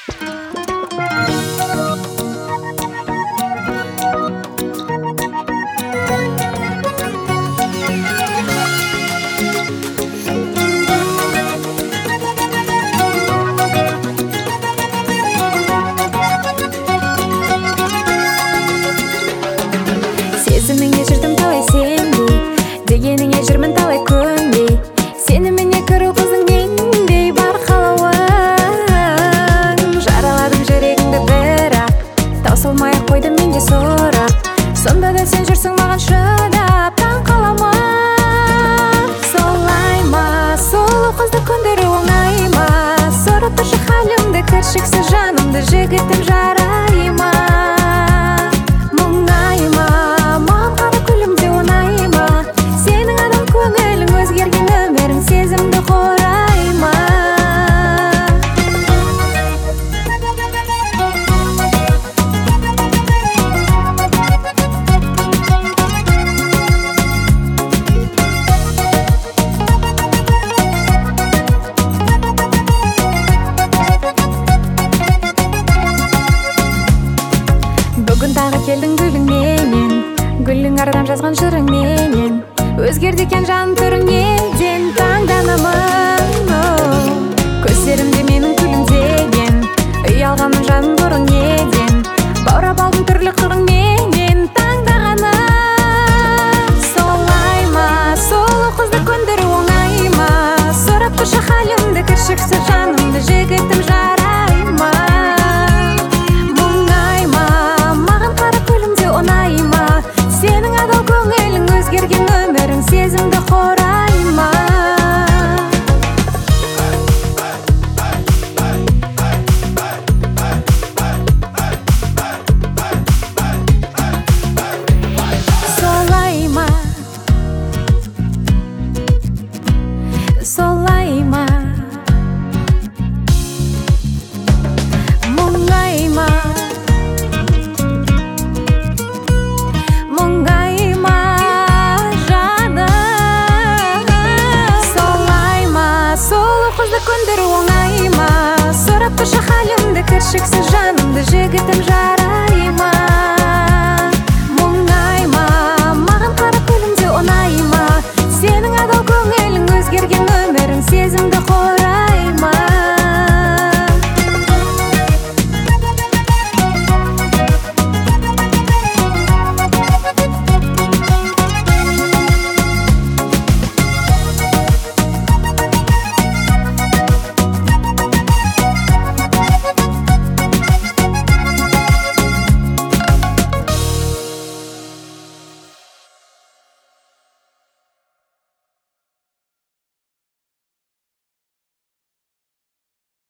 Сезіміңе жүрдім талай сенбей, дегеніңе жүрмін талай көнбей. Сеніміне кіру қыздың нендей бар қалауың. Жараладым жүрегіңді бірақ, таусылмай қойдым менде сұрақ. Сонда да сен жүрсің маған шыдап, таң қалама. Солай ма, сұлу қызды көндіру оңай ма? Сұрап тұршы халімді, кіршіксіз жанымды, жігітім жарай ма? Сезімді қорайма. Бүгін тағы келдің гүліңменен, гүлің ардан жазған жырыңменен. Өзгерді екен жан түріңнен.